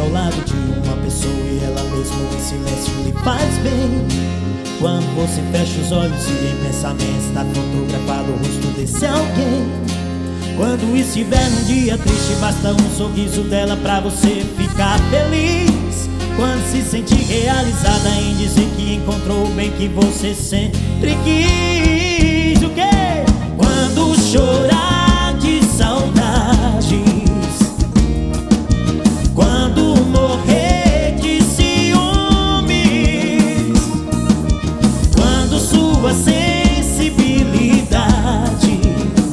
ao lado de uma pessoa e ela mesmo em silêncio lhe faz bem. Quando você fecha os olhos e em pensamento está fotografado o rosto desse alguém. Quando estiver num dia triste, basta um sorriso dela pra você ficar feliz. Quando se sentir realizada em dizer que encontrou o bem que você sempre quis. O quê? Quando chorar de saudades, quando morrer de ciúmes, quando sua sensibilidade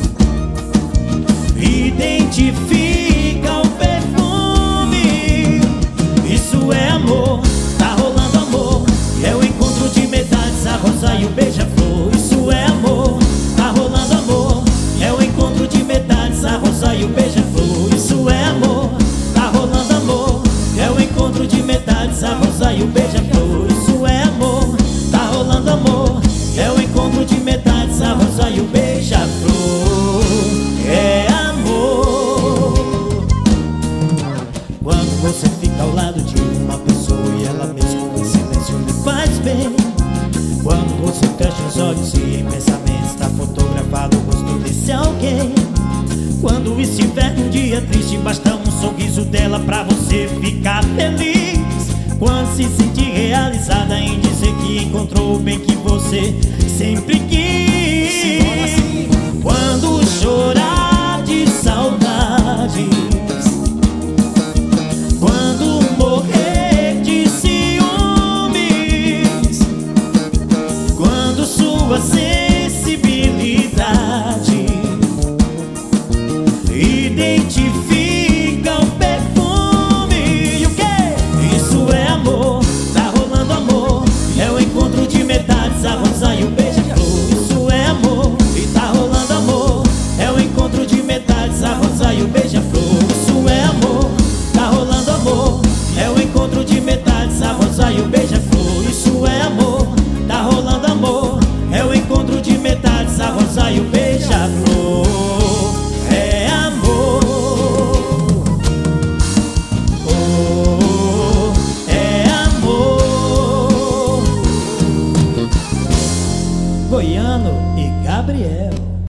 identifica o perfume, isso é amor, tá rolando amor. É o encontro de metades, a rosa e o beija-flor. Isso é amor, tá rolando amor. É o encontro de metades, a rosa e o beija-flor. Isso é amor, tá rolando amor. É o encontro de metades, a rosa e o beija-flor. Isso é amor, tá rolando amor. É o encontro de metades, a rosa e o beija-flor. É amor. Quando você fica ao lado de uma pessoa e ela mesmo em silêncio lhe faz bem. Quando você fecha os olhos e em pensamento está fotografado o rosto desse alguém. Quando estiver num dia triste, basta um sorriso dela pra você ficar feliz. Quando se sentir realizada em dizer que encontrou o bem que você sempre quis.